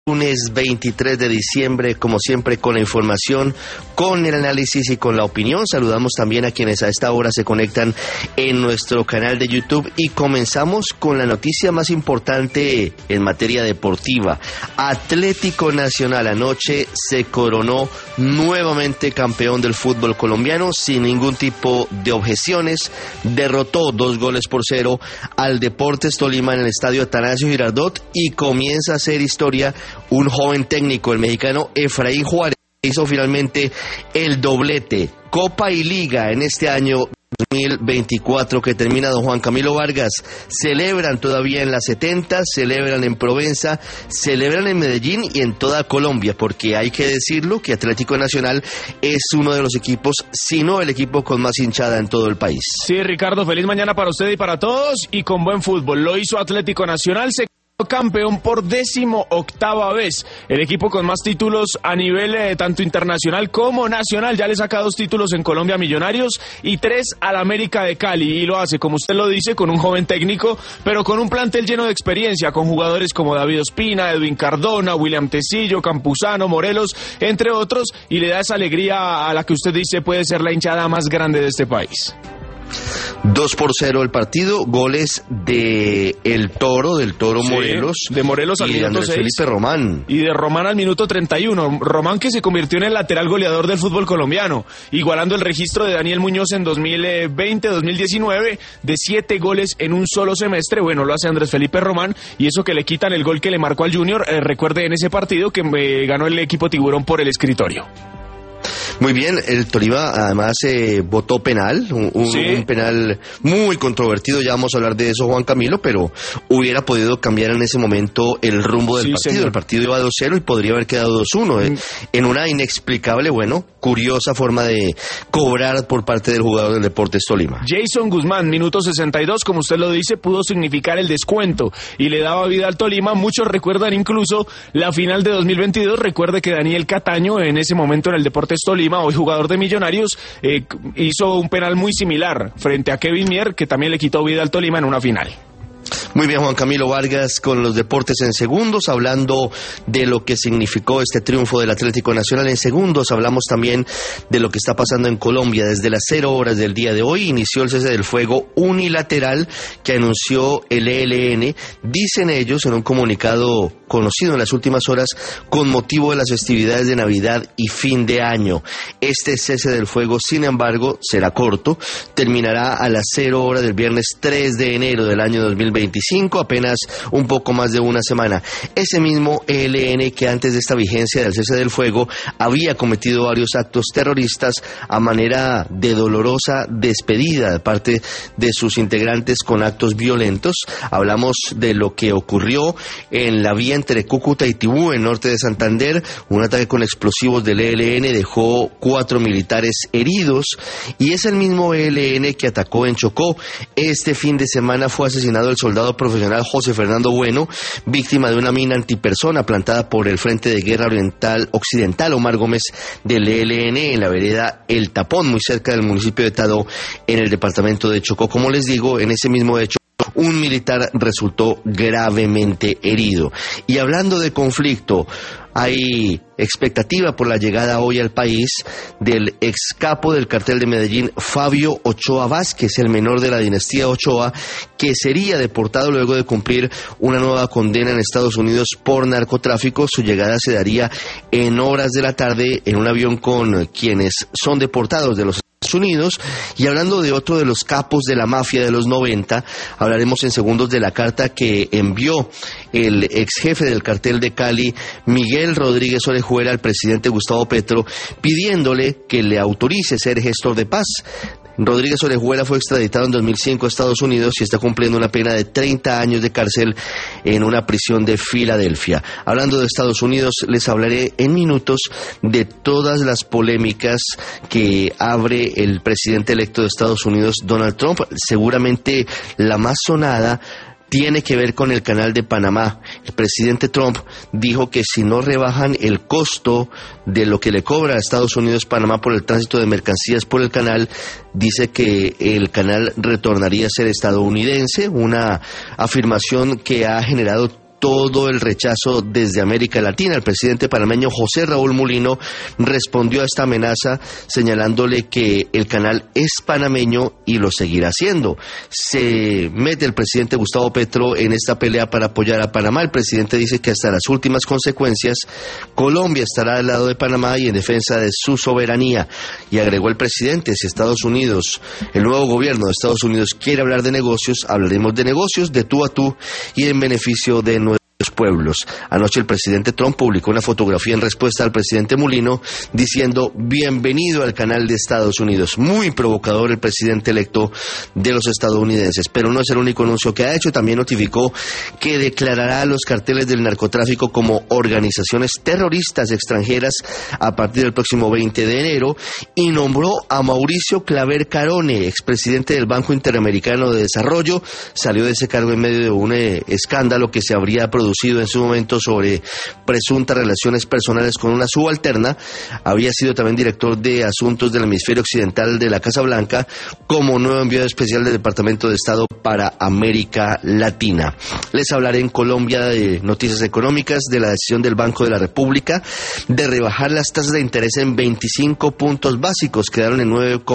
Lunes 23 de diciembre, como siempre, con la información, con el análisis y con la opinión. Saludamos también a quienes a esta hora se conectan en nuestro canal de YouTube y comenzamos con la noticia más importante en materia deportiva. Atlético Nacional anoche se coronó nuevamente campeón del fútbol colombiano sin ningún tipo de objeciones. Derrotó 2-0 al Deportes Tolima en el estadio Atanasio Girardot y comienza a hacer historia. Un joven técnico, el mexicano Efraín Juárez, hizo finalmente el doblete, Copa y Liga en este año 2024 que termina. Don Juan Camilo Vargas, celebran todavía en la 70, celebran en Provenza, celebran en Medellín y en toda Colombia, porque hay que decirlo que Atlético Nacional es uno de los equipos, si no el equipo con más hinchada en todo el país. Sí, Ricardo, feliz mañana para usted y para todos, y con buen fútbol. Lo hizo Atlético Nacional, se campeón por 18ª vez, el equipo con más títulos a nivel tanto internacional como nacional. Ya le saca 2 títulos en Colombia a Millonarios y 3 al América de Cali, y lo hace, como usted lo dice, con un joven técnico, pero con un plantel lleno de experiencia, con jugadores como David Ospina, Edwin Cardona, William Tecillo, Campuzano, Morelos, entre otros, y le da esa alegría a la que usted dice puede ser la hinchada más grande de este país. 2-0 el partido, goles de del Toro sí, Morelos, de Morelos al y minuto de 6, Felipe Román. Y de Román al minuto 31, Román que se convirtió en el lateral goleador del fútbol colombiano, igualando el registro de Daniel Muñoz en 2020-2019 de 7 goles en un solo semestre. Bueno, lo hace Andrés Felipe Román, y eso que le quitan el gol que le marcó al Junior, recuerde en ese partido que ganó el equipo Tiburón por el escritorio. Muy bien, el Tolima además votó penal, un penal muy controvertido, ya vamos a hablar de eso, Juan Camilo, pero hubiera podido cambiar en ese momento el rumbo del partido. Señor. El partido iba 2-0 y podría haber quedado 2-1, en una inexplicable, curiosa forma de cobrar por parte del jugador del Deportes Tolima. Jason Guzmán, minuto 62, como usted lo dice, pudo significar el descuento y le daba vida al Tolima. Muchos recuerdan incluso la final de 2022, recuerde que Daniel Cataño, en ese momento en el Deportes Tolima, hoy jugador de Millonarios, hizo un penal muy similar frente a Kevin Mier, que también le quitó vida al Tolima en una final. Muy bien, Juan Camilo Vargas, con los deportes en segundos, hablando de lo que significó este triunfo del Atlético Nacional. En segundos hablamos también de lo que está pasando en Colombia. Desde las 0 horas del día de hoy inició el cese del fuego unilateral que anunció el ELN, dicen ellos en un comunicado conocido en las últimas horas, con motivo de las festividades de Navidad y fin de año. Este cese del fuego, sin embargo, será corto, terminará a las 0 horas del viernes 3 de enero del año 2025, apenas un poco más de una semana. Ese mismo ELN que antes de esta vigencia del cese del fuego había cometido varios actos terroristas a manera de dolorosa despedida de parte de sus integrantes con actos violentos. Hablamos de lo que ocurrió en la vía entre Cúcuta y Tibú, en norte de Santander. Un ataque con explosivos del ELN dejó 4 militares heridos, y es el mismo ELN que atacó en Chocó. Este fin de semana fue asesinado el soldado profesional José Fernando Bueno, víctima de una mina antipersona plantada por el Frente de Guerra Occidental Omar Gómez del ELN en la vereda El Tapón, muy cerca del municipio de Tadó, en el departamento de Chocó. Como les digo, en ese mismo hecho, un militar resultó gravemente herido. Y hablando de conflicto, hay expectativa por la llegada hoy al país del ex capo del cartel de Medellín, Fabio Ochoa Vázquez, el menor de la dinastía Ochoa, que sería deportado luego de cumplir una nueva condena en Estados Unidos por narcotráfico. Su llegada se daría en horas de la tarde en un avión con quienes son deportados de los Unidos. Y hablando de otro de los capos de la mafia de los 90, hablaremos en segundos de la carta que envió el ex jefe del cartel de Cali, Miguel Rodríguez Orejuela, al presidente Gustavo Petro, pidiéndole que le autorice ser gestor de paz. Rodríguez Orejuela fue extraditado en 2005 a Estados Unidos y está cumpliendo una pena de 30 años de cárcel en una prisión de Filadelfia. Hablando de Estados Unidos, les hablaré en minutos de todas las polémicas que abre el presidente electo de Estados Unidos, Donald Trump. Seguramente la más sonada tiene que ver con el canal de Panamá. El presidente Trump dijo que si no rebajan el costo de lo que le cobra a Estados Unidos Panamá por el tránsito de mercancías por el canal, dice que el canal retornaría a ser estadounidense, una afirmación que ha generado todo el rechazo desde América Latina. El presidente panameño José Raúl Mulino respondió a esta amenaza señalándole que el canal es panameño y lo seguirá haciendo. Se mete el presidente Gustavo Petro en esta pelea para apoyar a Panamá. El presidente dice que hasta las últimas consecuencias Colombia estará al lado de Panamá y en defensa de su soberanía. Y agregó el presidente, si Estados Unidos, el nuevo gobierno de Estados Unidos quiere hablar de negocios, hablaremos de negocios de tú a tú y en beneficio de nuestros pueblos. Anoche el presidente Trump publicó una fotografía en respuesta al presidente Mulino diciendo bienvenido al canal de Estados Unidos. Muy provocador el presidente electo de los estadounidenses, pero no es el único anuncio que ha hecho. También notificó que declarará a los carteles del narcotráfico como organizaciones terroristas extranjeras a partir del próximo 20 de enero y nombró a Mauricio Claver Carone, expresidente del Banco Interamericano de Desarrollo. Salió de ese cargo en medio de un escándalo que se habría producido en su momento sobre presuntas relaciones personales con una subalterna. Había sido también director de asuntos del hemisferio occidental de la Casa Blanca como nuevo enviado especial del Departamento de Estado para América Latina. Les hablaré en Colombia de noticias económicas, de la decisión del Banco de la República de rebajar las tasas de interés en 25 puntos básicos, quedaron en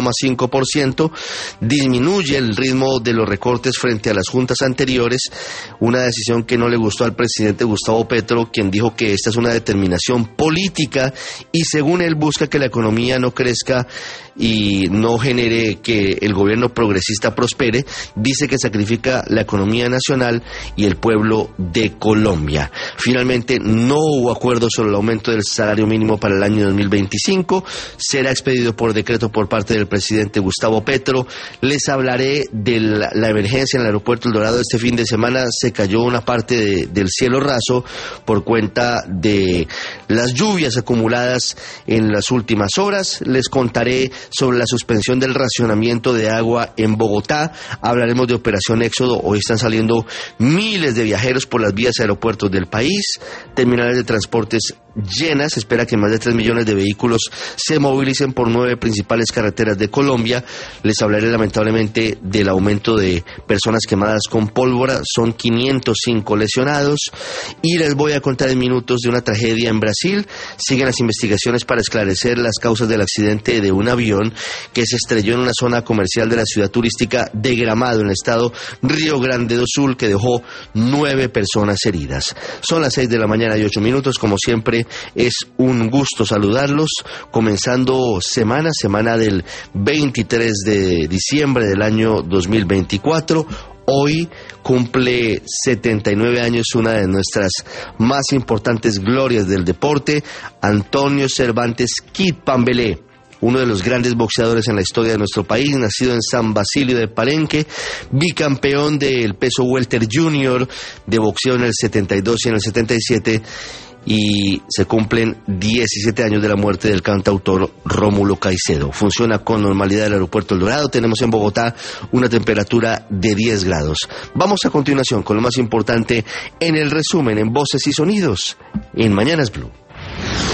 9,5%, disminuye el ritmo de los recortes frente a las juntas anteriores, una decisión que no le gustó al presidente Gustavo Petro, quien dijo que esta es una determinación política y según él busca que la economía no crezca y no genere que el gobierno progresista prospere. Dice que sacrifica la economía nacional y el pueblo de Colombia. Finalmente no hubo acuerdo sobre el aumento del salario mínimo para el año 2025, será expedido por decreto por parte del presidente Gustavo Petro. Les hablaré de la emergencia en el aeropuerto El Dorado. Este fin de semana se cayó una parte del cielo raso por cuenta de las lluvias acumuladas en las últimas horas. Les contaré sobre la suspensión del racionamiento de agua en Bogotá. Hablaremos de Operación Éxodo. Hoy están saliendo miles de viajeros por las vías y aeropuertos del país. Terminales de transportes llenas. Se espera que más de 3 millones de vehículos se movilicen por 9 principales carreteras de Colombia. Les hablaré lamentablemente del aumento de personas quemadas con pólvora. Son 505 lesionados. Y les voy a contar en minutos de una tragedia en Brasil. Siguen las investigaciones para esclarecer las causas del accidente de un avión que se estrelló en una zona comercial de la ciudad turística de Gramado, en el estado Río Grande do Sul, que dejó 9 personas heridas. Son las 6 de la mañana y 8 minutos. Como siempre, es un gusto saludarlos. Comenzando semana del 23 de diciembre del año 2024. Hoy cumple 79 años una de nuestras más importantes glorias del deporte, Antonio Cervantes Kid Pambelé, uno de los grandes boxeadores en la historia de nuestro país, nacido en San Basilio de Palenque, bicampeón del peso welter junior de boxeo en el 72 y en el 77, y se cumplen 17 años de la muerte del cantautor Rómulo Caicedo. Funciona con normalidad el aeropuerto El Dorado. Tenemos en Bogotá una temperatura de 10 grados. Vamos a continuación con lo más importante en el resumen en Voces y Sonidos en Mañanas Blue.